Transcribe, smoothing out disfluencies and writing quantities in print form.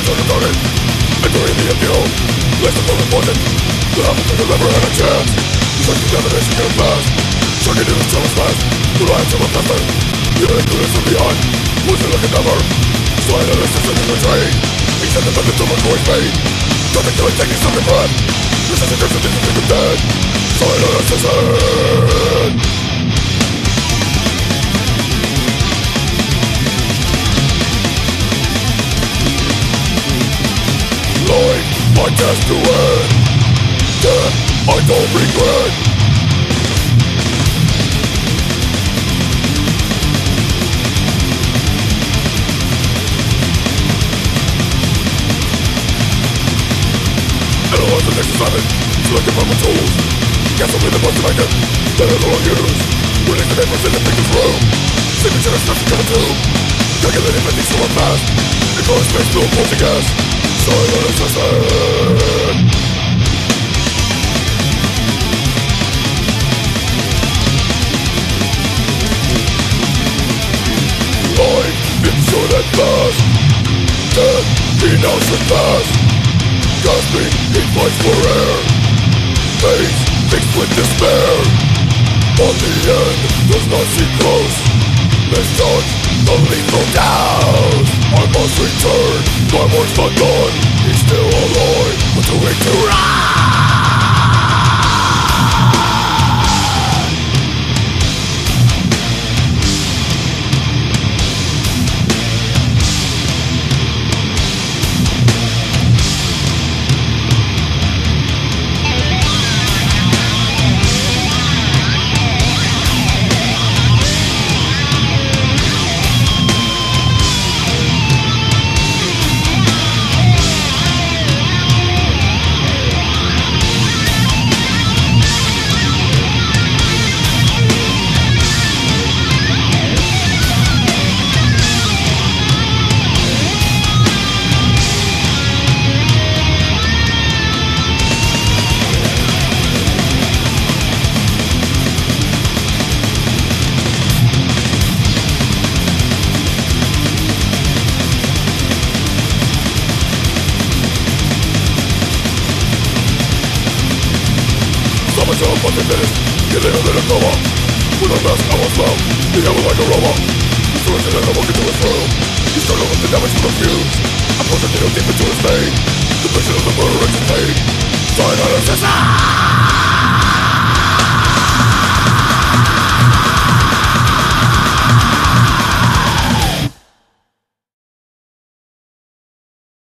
started, entering the MDO. Less than important. The applicant never had a chance. Such contamination can pass. Shocking to the challenge fast. The lives of a faster. Even included from behind. Losing like a number. Slide on a system in the train. Extend the methods of a voice pain. Nothing killing techniques of your breath. This is a difference in the dead. Slide on a system. My test to end. Death, I don't regret. Analyze the next assignment. Selecting from my tools. Cancel me the most to make it. That I don't use. Reading the papers in the biggest room. Signature is nothing coming through. Calculating my things so fast. Enclosed space, no pulsing gas. Silent assassin. Life is short and fast. Death denounced and fast. Gasping, he fights for air. Face fixed with despair. But the end does not seem close. Misjudge the lethal douse. I must return. My work's not done. He's still alive, but too weak to run. But they finished, you live in a coma. With a mask I was found, the devil like a robot. Surrendered and I walk into his room. He struggled with the damage from the fumes. I pushed a needle deep into his vein. The vision of the murder and pain. Silent assassin.